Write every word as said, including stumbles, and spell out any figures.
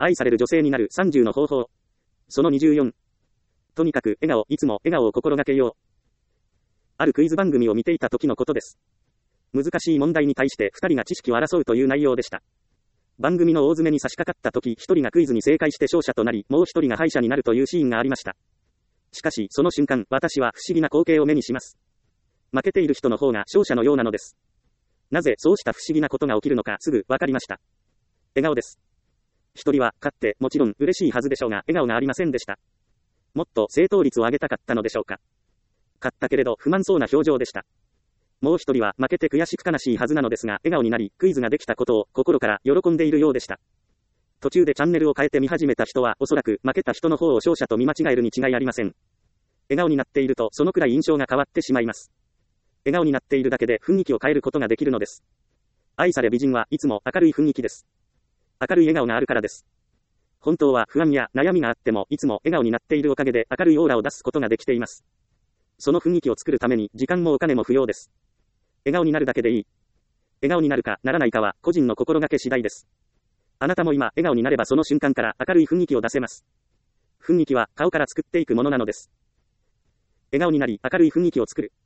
愛される女性になるさんじゅうの方法。そのにじゅうよん。とにかく笑顔、いつも笑顔を心がけよう。あるクイズ番組を見ていた時のことです。難しい問題に対してふたりが知識を争うという内容でした。番組の大詰めに差し掛かった時、ひとりがクイズに正解して勝者となり、もうひとりが敗者になるというシーンがありました。しかし、その瞬間、私は不思議な光景を目にします。負けている人の方が勝者のようなのです。なぜそうした不思議なことが起きるのかすぐわかりました。笑顔です。一人は勝ってもちろん嬉しいはずでしょうが、笑顔がありませんでした。もっと正答率を上げたかったのでしょうか。勝ったけれど不満そうな表情でした。もう一人は負けて悔しく悲しいはずなのですが、笑顔になり、クイズができたことを心から喜んでいるようでした。途中でチャンネルを変えて見始めた人は、おそらく負けた人の方を勝者と見間違えるに違いありません。笑顔になっていると、そのくらい印象が変わってしまいます。笑顔になっているだけで雰囲気を変えることができるのです。愛され美人はいつも明るい雰囲気です。明るい笑顔があるからです。本当は不安や悩みがあっても、いつも笑顔になっているおかげで明るいオーラを出すことができています。その雰囲気を作るために時間もお金も不要です。笑顔になるだけでいい。笑顔になるかならないかは個人の心がけ次第です。あなたも今笑顔になればその瞬間から明るい雰囲気を出せます。雰囲気は顔から作っていくものなのです。笑顔になり明るい雰囲気を作る。